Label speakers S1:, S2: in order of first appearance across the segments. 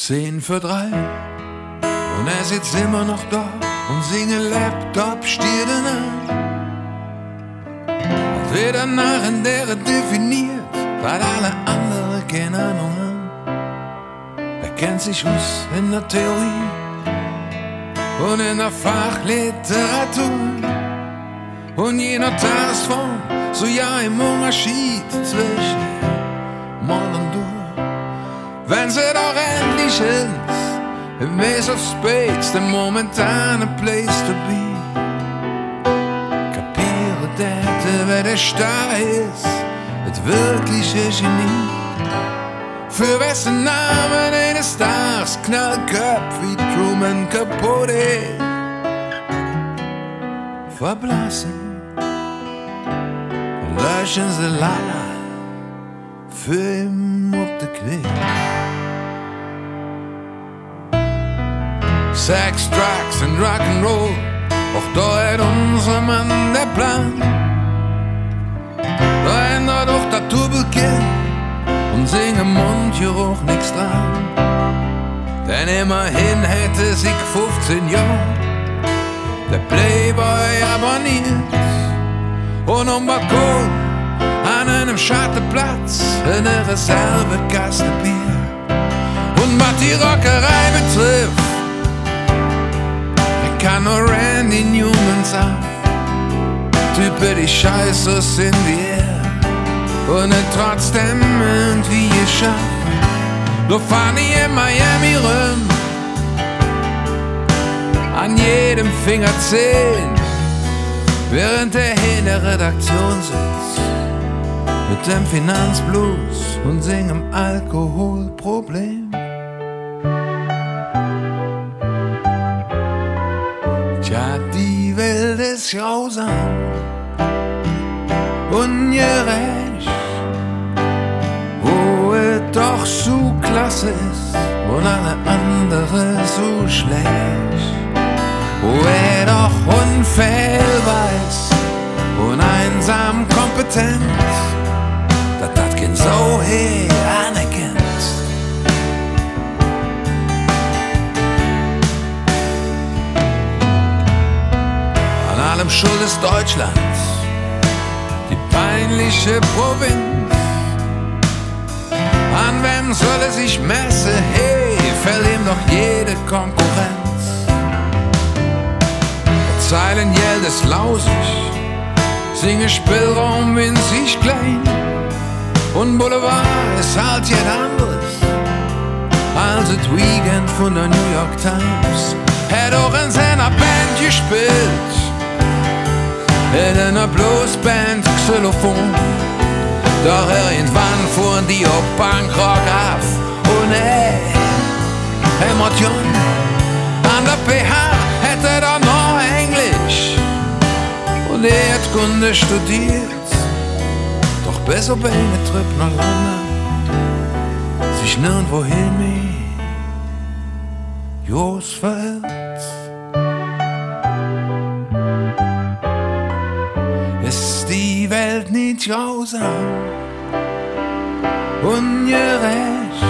S1: 2:50 und er sitzt immer noch da und singe Laptop Stirnen an. Als wäre danach in der er definiert, weil alle andere keine Ahnung haben. Er kennt sich aus in der Theorie und in der Fachliteratur und je nach Tagesform so ja im Unterschied zwischen Mann und du. Wenn sie doch endlich ist, im Ace of Spades, der momentane Place to be. Kapiere der, wer der Star ist, das wirkliche Genie. Für wessen Namen eines Stars Knallköpf wie Truman Capote verblassen und löschen sie leider für ihm auf die Knie. Sex, Drugs und Rock'n'Roll, auch da hat unser Mann der Plan. Da ändert doch das Tubelkind und singen Mundgeruch nix dran. Denn immerhin hätte sich 15 Jahre der Playboy abonniert und am Balkon an einem Schattenplatz eine Reservekaste Bier. Und was die Rockerei betrifft, kann nur Randy Newman sein. Typen, die scheiße sind wie er und er trotzdem irgendwie geschafft. Nur fahren die in Miami rum, an jedem Finger 10, während er in der Redaktion sitzt mit dem Finanzblues und singem Alkoholproblem. Tja, die Welt ist grausam, ungerecht, wo es doch so klasse ist und alle andere so schlecht, wo er doch unfehl weiß und einsam kompetent, dass das Kind so he anerkennt. An allem schuld ist Deutschland, die peinliche Provinz. An wem soll er sich messen? Hey, fällt ihm doch jede Konkurrenz. Der Zeilengeld ist lausig, singe Spielraum winzig klein. Und Boulevard ist halt jet anderes als das Weekend von der New York Times. Hätt auch in seiner Band gespielt, in einer Bluesband Xylophon. Doch irgendwann fuhren die auf Punkrock auf und Emotion. An der PH hätte er noch Englisch und Erdkunde studiert. Doch besser bei einem Trip nach London sich nirgendwo hin mehr Josfeld. Ist die Welt nicht grausam, ungerecht,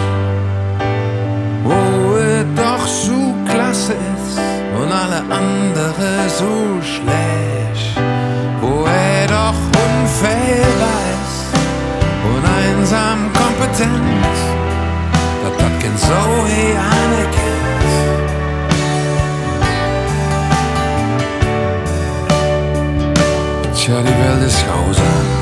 S1: wo es doch so klasse ist und alle andere so schlecht, wo er doch unfehl weiß und einsam kompetent, dass das Kind so he anerkennt. Tja, die Welt ist grausam,